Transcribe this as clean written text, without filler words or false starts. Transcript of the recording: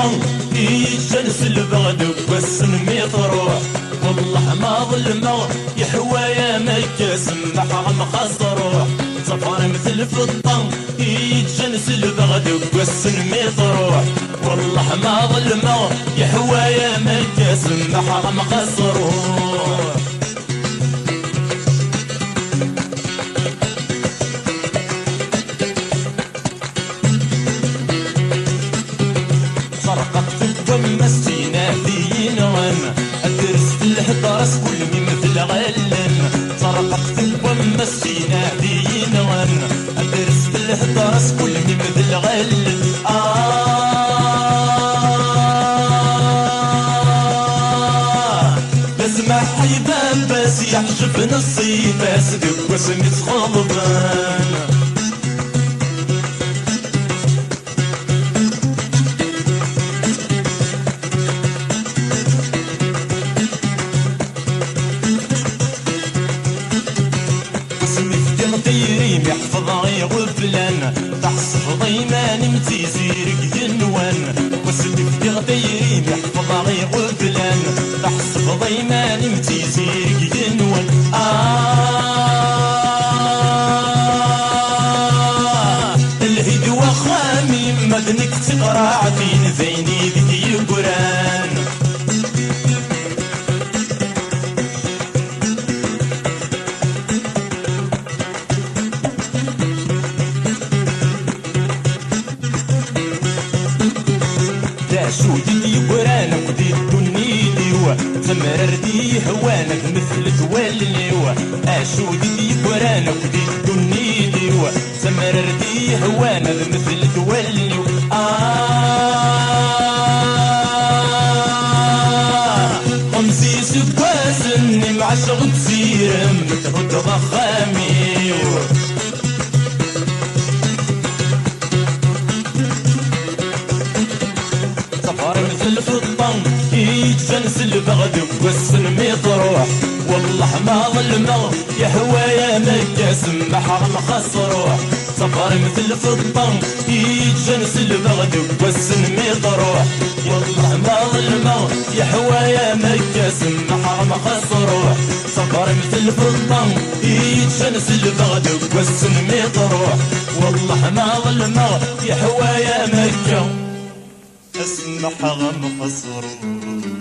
الفضة يجنس البغد والسنمي تروح والله ما ظلمه يحوى يا مكة سمحها مخص روح صفار مثل الفضة يجنس البغد والسنمي تروح والله ما ظلمه يحوى يا مكة سمحها مخص روح ومسينا في نوم الدرس في الهدرس كل مين مثل غلن صرقت ومسينا في نوم الدرس في الهدرس كل مين مثل غلن بسمع حيبان بس يحشف نصي بس دق وسمي غضبان طيريم يحفظ غي غفلان تحصف ضيمان متيزيرك جنوان وسدي في طيريم يحفظ غي غفلان تحصف ضيمان متيزيرك جنوان الهيد وخامي مدنك تقرعتين زيني ذي قران شودي يقرانك ودي الدنيدي تمرردي هوانك مثل تولي شودي يقرانك ودي الدنيدي تمرردي هوانك مثل تولي خمسي سكواسني مع شغل تسيرم متهد ضخامي مثل الفضة يتجنس البغد والسنمي تروح والله ما ظلمه يهوى يا مكة سمحها مخص روح صفار مثل الفضة يتجنس البغد والسنمي تروح والله ما ظلمه يهوى يا مكة سمحها مخص روح صفار مثل الفضة يتجنس البغد والسنمي تروح والله ما ظلمه يهوى يا مكة اسمح غم خصر